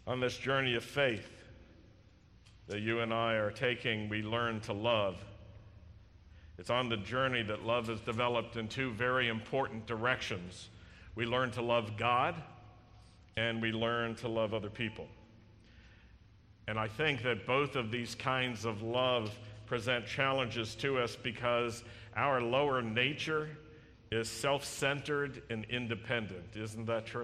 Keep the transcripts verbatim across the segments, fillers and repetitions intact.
On this journey of faith that you and I are taking, we learn to love. It's on the journey that love is developed in two very important directions. We learn to love God, and we learn to love other people. And I think that both of these kinds of love present challenges to us because our lower nature is self-centered and independent. Isn't that true?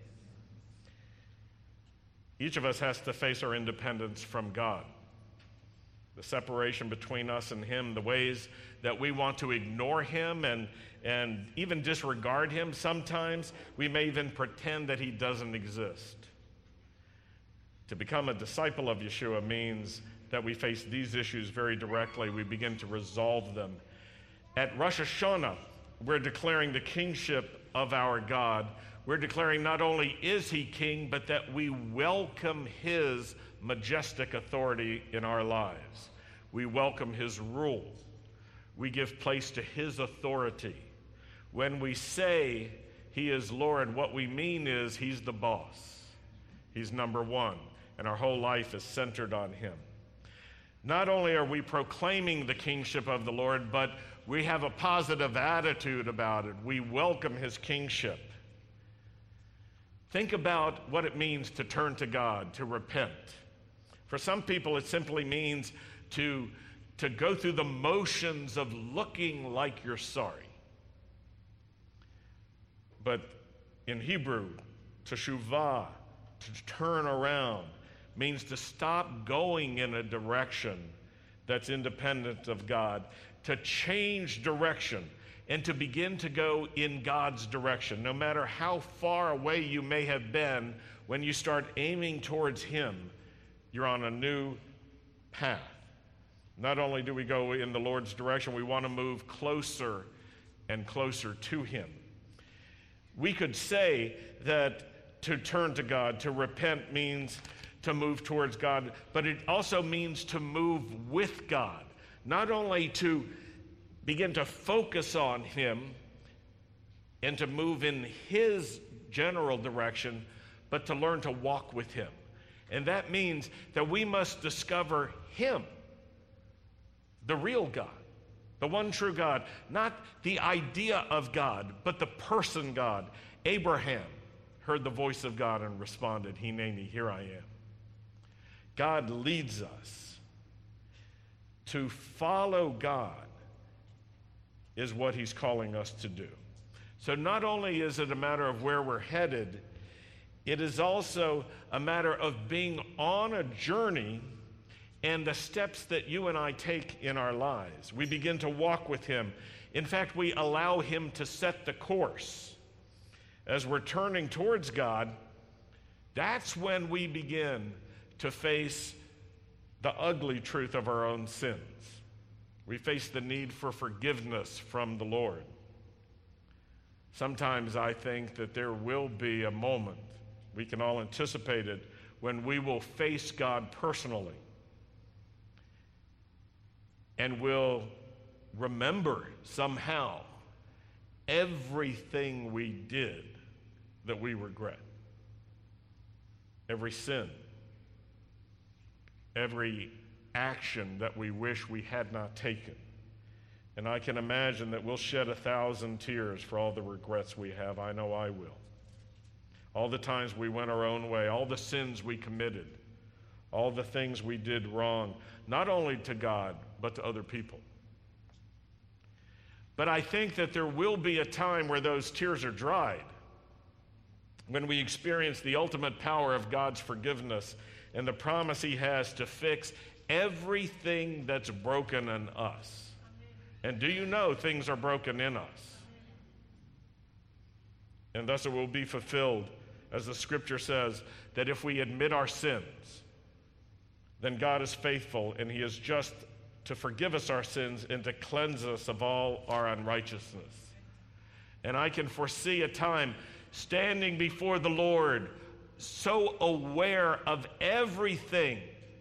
Each of us has to face our independence from God. The separation between us and Him, the ways that we want to ignore Him and, and even disregard Him. Sometimes we may even pretend that He doesn't exist. To become a disciple of Yeshua means that we face these issues very directly. We begin to resolve them. At Rosh Hashanah, we're declaring the kingship of our God. We're declaring not only is He king, but that we welcome His majestic authority in our lives. We welcome His rule. We give place to His authority. When we say He is Lord, what we mean is He's the boss. He's number one, and our whole life is centered on Him. Not only are we proclaiming the kingship of the Lord, but we have a positive attitude about it. We welcome His kingship. Think about what it means to turn to God, to repent. For some people, it simply means to, to go through the motions of looking like you're sorry. But in Hebrew, teshuvah, to turn around, means to stop going in a direction that's independent of God, to change direction, and to begin to go in God's direction. No matter how far away you may have been, when you start aiming towards Him, you're on a new path. Not only do we go in the Lord's direction, we want to move closer and closer to Him. We could say that to turn to God, to repent, means to move towards God, but it also means to move with God. Not only to begin to focus on Him and to move in His general direction, but to learn to walk with Him. And that means that we must discover Him, the real God, the one true God, not the idea of God, but the person God. Abraham heard the voice of God and responded, "Hineni, here I am." God leads us. To follow God is what He's calling us to do. So not only is it a matter of where we're headed, it is also a matter of being on a journey and the steps that you and I take in our lives. We begin to walk with Him. In fact, we allow Him to set the course. As we're turning towards God, that's when we begin to face the ugly truth of our own sins. We face the need for forgiveness from the Lord. Sometimes I think that there will be a moment, we can all anticipate it, when we will face God personally and will remember somehow everything we did that we regret. Every sin. Every action that we wish we had not taken. And I can imagine that we'll shed a thousand tears for all the regrets we have. I know I will. All the times we went our own way, all the sins we committed, all the things we did wrong, not only to God, but to other people. But I think that there will be a time where those tears are dried, when we experience the ultimate power of God's forgiveness and the promise He has to fix everything that's broken in us. And do you know things are broken in us? And thus it will be fulfilled, as the scripture says, that if we admit our sins, then God is faithful and He is just to forgive us our sins and to cleanse us of all our unrighteousness. And I can foresee a time standing before the Lord, so aware of everything,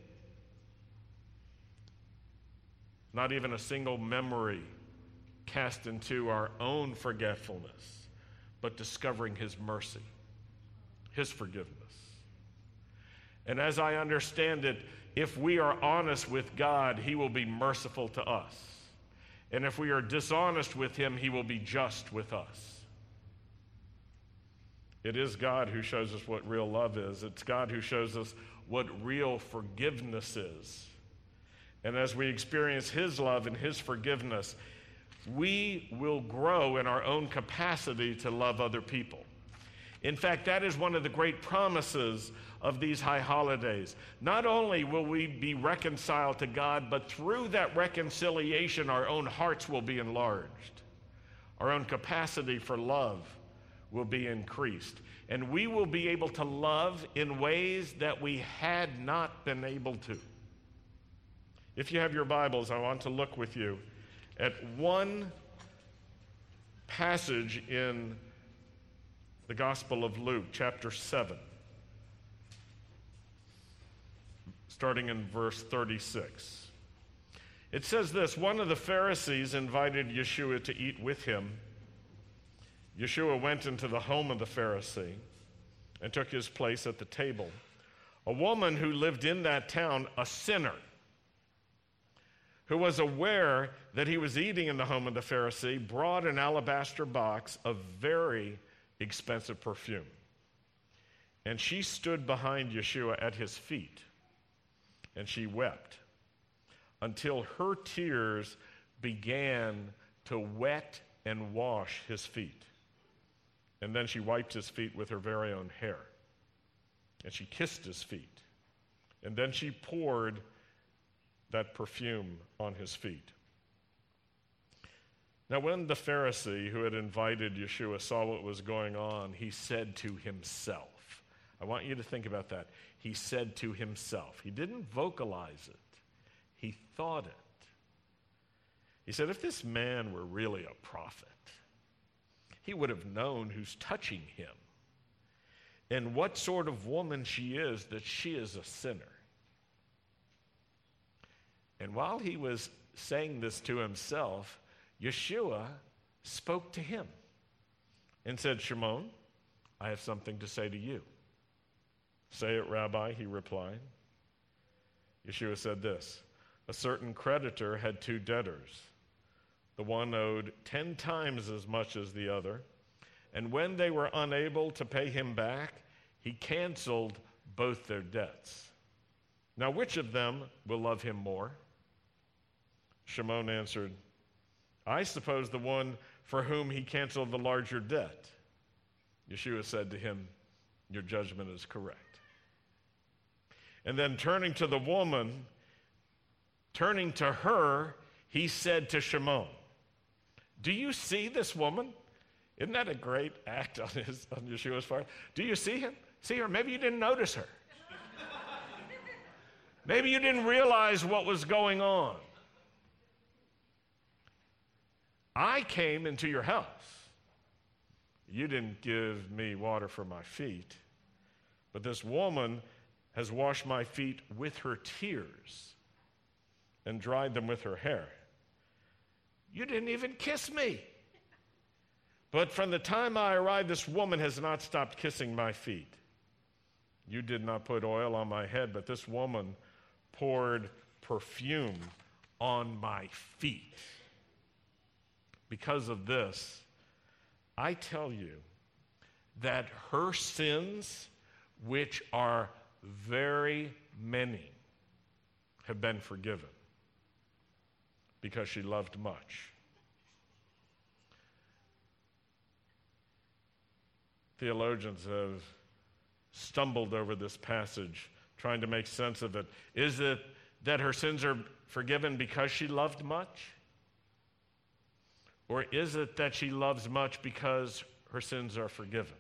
not even a single memory cast into our own forgetfulness, but discovering His mercy, His forgiveness. And as I understand it, if we are honest with God, he will be merciful to us. And if we are dishonest with him, he will be just with us. It is God who shows us what real love is. It's God who shows us what real forgiveness is. And as we experience his love and his forgiveness, we will grow in our own capacity to love other people. In fact, that is one of the great promises of these high holidays. Not only will we be reconciled to God, but through that reconciliation, our own hearts will be enlarged. Our own capacity for love will be increased. And we will be able to love in ways that we had not been able to. If you have your Bibles, I want to look with you at one passage in the Gospel of Luke, chapter seven, starting in verse thirty-six. It says this: one of the Pharisees invited Yeshua to eat with him. Yeshua went into the home of the Pharisee and took his place at the table. A woman who lived in that town, a sinner, who was aware that he was eating in the home of the Pharisee, brought an alabaster box of very expensive perfume. And she stood behind Yeshua at his feet, and she wept until her tears began to wet and wash his feet. And then she wiped his feet with her very own hair. And she kissed his feet. And then she poured that perfume on his feet. Now, when the Pharisee who had invited Yeshua saw what was going on, he said to himself, I want you to think about that. He said to himself. He didn't vocalize it. He thought it. He said, if this man were really a prophet, he would have known who's touching him and what sort of woman she is, that she is a sinner. And while he was saying this to himself, Yeshua spoke to him and said, Shimon, I have something to say to you. Say it, Rabbi, he replied. Yeshua said this: a certain creditor had two debtors. The one owed ten times as much as the other, and when they were unable to pay him back, he canceled both their debts. Now, which of them will love him more? Shimon answered, I suppose the one for whom he canceled the larger debt. Yeshua said to him, your judgment is correct. And then turning to the woman, turning to her, he said to Shimon, do you see this woman? Isn't that a great act on his on Yeshua's part? Do you see him? See her? Maybe you didn't notice her. Maybe you didn't realize what was going on. I came into your house. You didn't give me water for my feet, but this woman has washed my feet with her tears and dried them with her hair. You didn't even kiss me. But from the time I arrived, this woman has not stopped kissing my feet. You did not put oil on my head, but this woman poured perfume on my feet. Because of this, I tell you that her sins, which are very many, have been forgiven because she loved much. Theologians have stumbled over this passage, trying to make sense of it. Is it that her sins are forgiven because she loved much? Or is it that she loves much because her sins are forgiven?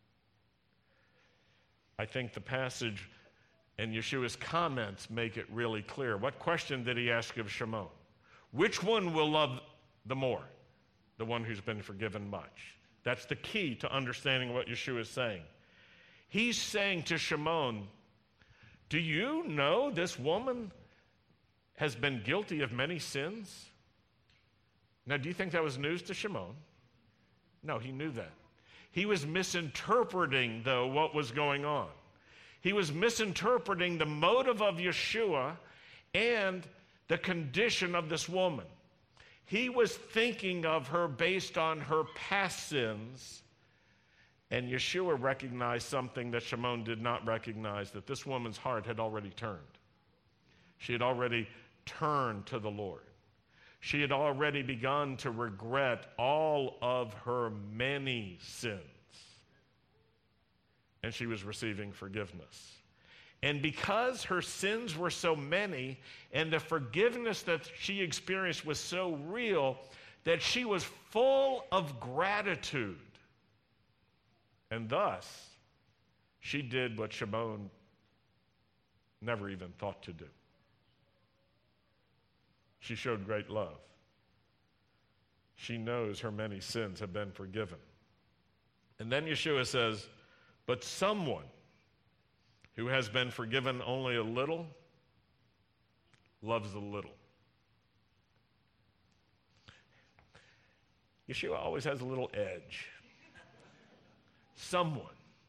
I think the passage and Yeshua's comments make it really clear. What question did he ask of Shimon? Which one will love the more? The one who's been forgiven much. That's the key to understanding what Yeshua is saying. He's saying to Shimon, do you know this woman has been guilty of many sins? Now, do you think that was news to Shimon? No, he knew that. He was misinterpreting, though, what was going on. He was misinterpreting the motive of Yeshua and the condition of this woman. He was thinking of her based on her past sins, and Yeshua recognized something that Shimon did not recognize, that this woman's heart had already turned. She had already turned to the Lord. She had already begun to regret all of her many sins, and she was receiving forgiveness. And because her sins were so many and the forgiveness that she experienced was so real, that she was full of gratitude. And thus, she did what Shimon never even thought to do. She showed great love. She knows her many sins have been forgiven. And then Yeshua says, but someone who has been forgiven only a little loves a little. Yeshua always has a little edge. Someone.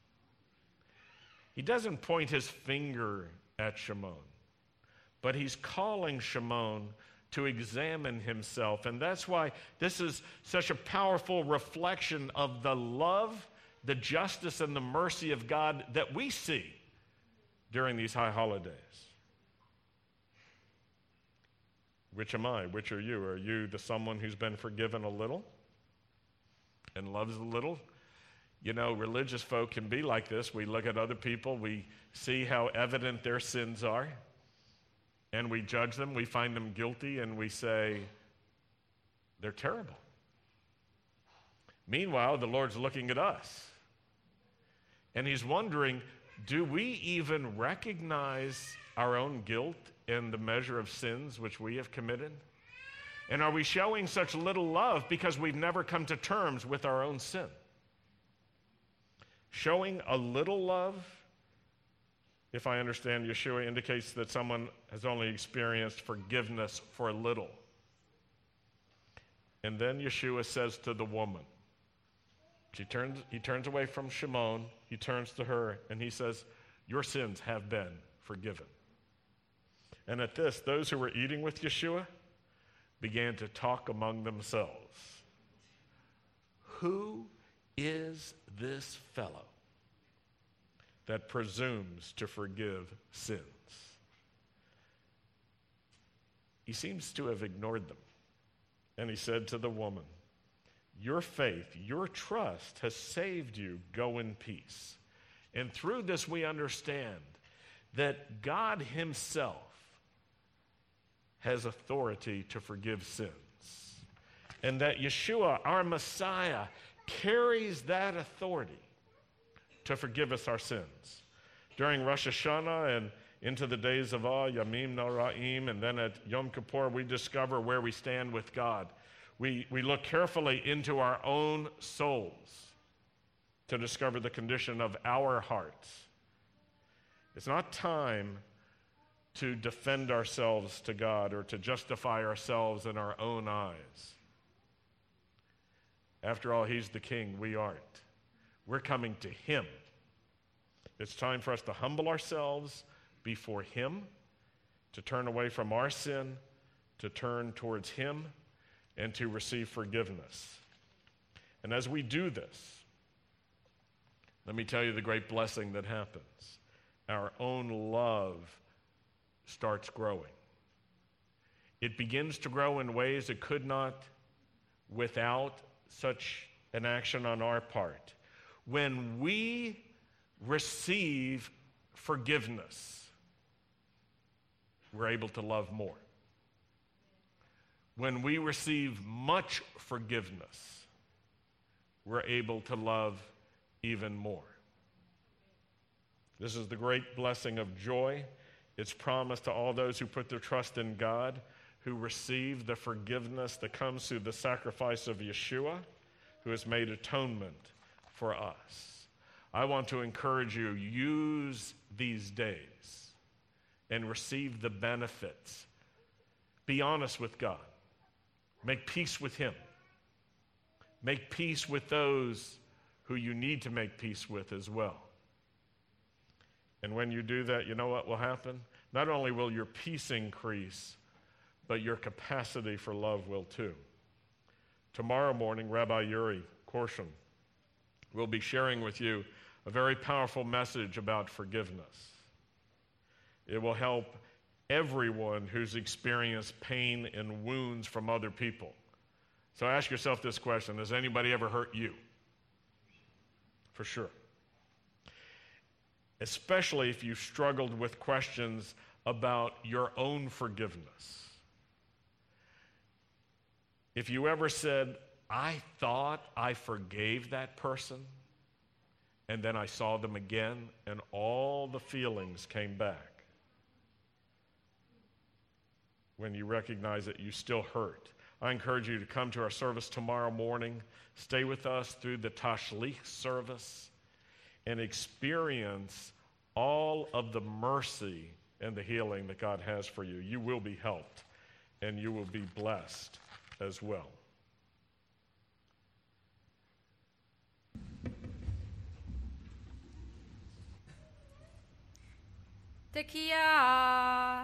He doesn't point his finger at Shimon, but he's calling Shimon to examine himself. And that's why this is such a powerful reflection of the love, the justice, and the mercy of God that we see during these high holidays. Which am I? Which are you? Are you the someone who's been forgiven a little and loves a little? You know, religious folk can be like this. We look at other people, we see how evident their sins are, and we judge them, we find them guilty, and we say, they're terrible. Meanwhile, the Lord's looking at us, and he's wondering, do we even recognize our own guilt and the measure of sins which we have committed? And are we showing such little love because we've never come to terms with our own sin? Showing a little love, if I understand Yeshua, indicates that someone has only experienced forgiveness for a little. And then Yeshua says to the woman, she turns, he turns away from Shimon, he turns to her, and he says, your sins have been forgiven. And at this, those who were eating with Yeshua began to talk among themselves. Who is this fellow that presumes to forgive sins? He seems to have ignored them. And he said to the woman, your faith, your trust has saved you. Go in peace. And through this we understand that God himself has authority to forgive sins. And that Yeshua, our Messiah, carries that authority to forgive us our sins. During Rosh Hashanah and into the days of Ah, Yamim Noraim, and then at Yom Kippur, we discover where we stand with God. We, we look carefully into our own souls to discover the condition of our hearts. It's not time to defend ourselves to God or to justify ourselves in our own eyes. After all, he's the king, we aren't. We're coming to him. It's time for us to humble ourselves before him, to turn away from our sin, to turn towards him, and to receive forgiveness. And as we do this, let me tell you the great blessing that happens. Our own love starts growing. It begins to grow in ways it could not without such an action on our part. When we receive forgiveness, we're able to love more. When we receive much forgiveness, we're able to love even more. This is the great blessing of joy. It's promised to all those who put their trust in God, who receive the forgiveness that comes through the sacrifice of Yeshua, who has made atonement for us. I want to encourage you, use these days and receive the benefits. Be honest with God. Make peace with him. Make peace with those who you need to make peace with as well. And when you do that, you know what will happen? Not only will your peace increase, but your capacity for love will too. Tomorrow morning, Rabbi Yuri Korshin will be sharing with you a very powerful message about forgiveness. It will help everyone who's experienced pain and wounds from other people. So ask yourself this question: has anybody ever hurt you? For sure. Especially if you struggled with questions about your own forgiveness. If you ever said, I thought I forgave that person, and then I saw them again, and all the feelings came back. When you recognize that you still hurt. I encourage you to come to our service tomorrow morning, stay with us through the Tashlich service, and experience all of the mercy and the healing that God has for you. You will be helped, and you will be blessed as well. Tekiah,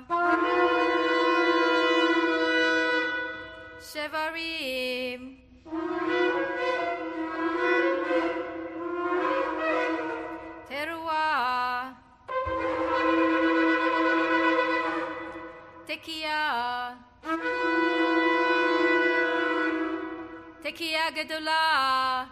Shevarim, Teruah, Tekiah, Tekiah Gedolah.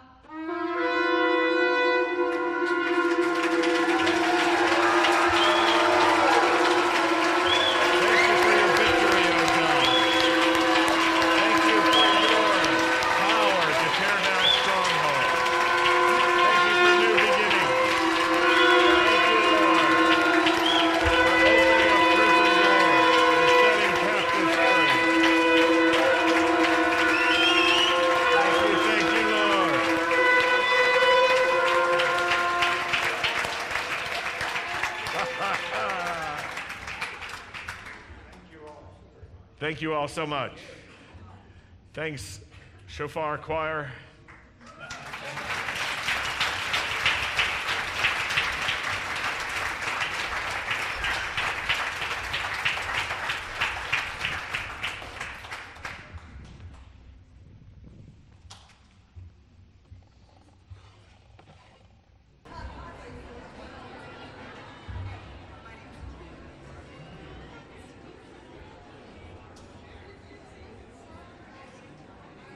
Thank you all so much. Thanks, Shofar Choir.